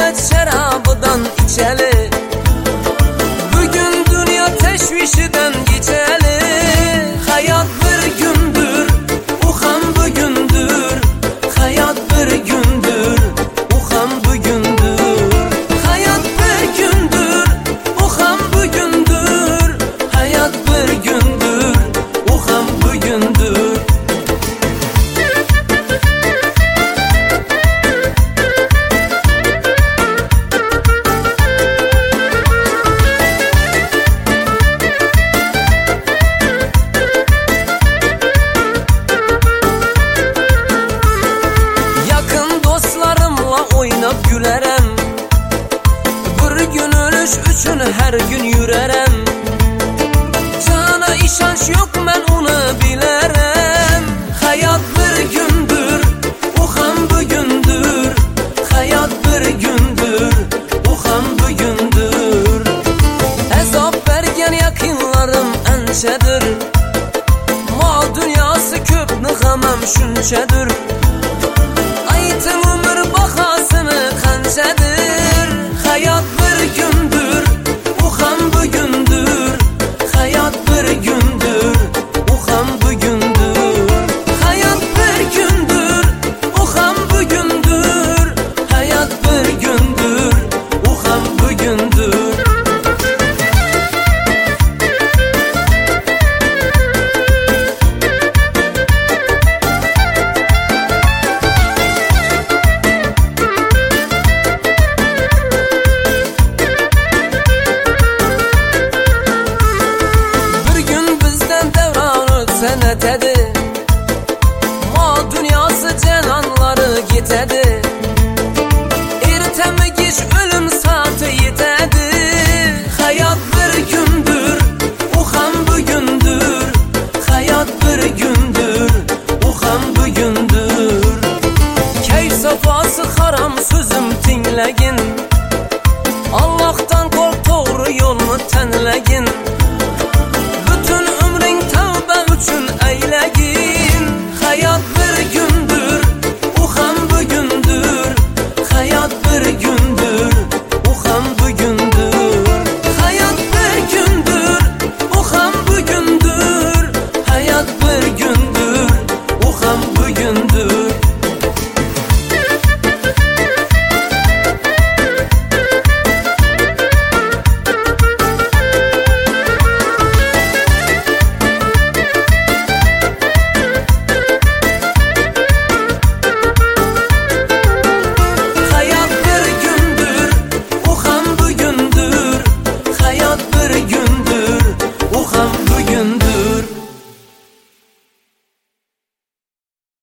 Hasret şarabıdan içeli, bugün dünya teşvişinden geçeli. Hayat bir gündür, uxam bugündür. Hayat bir gündür, uxam bugündür. Hayat bir gündür, uxam bugündür. Hayat bir gündür, uxam bugündür. Oynab gülərəm, bir gün ölüş üçün hər gün yürərəm. Cana işanç yox, mən onu bilərəm. Hayat bir gündür, uxam bugündür. Hayat bir gündür, uxam bugündür. Əzab bərgən yaxınlarım əncədir. Mal dünyası köp nıxamam şünçədir. Aytın ömür baxasını xəncədir. Hayat bir gündür, uxam bugündür. Hayat bir gündür, uxam bugündür. Hayat bir gündür, uxam bugündür. Hayat bir gündür, uxam bugündür. Sənətədir, mal dünyası cənanları getədir. Ertəmi geç ölüm saatı yetədir. Hayat bir gündür, uxam bugündür. Hayat bir gündür, uxam bugündür. Keyf safası xaram sözüm dinləgin.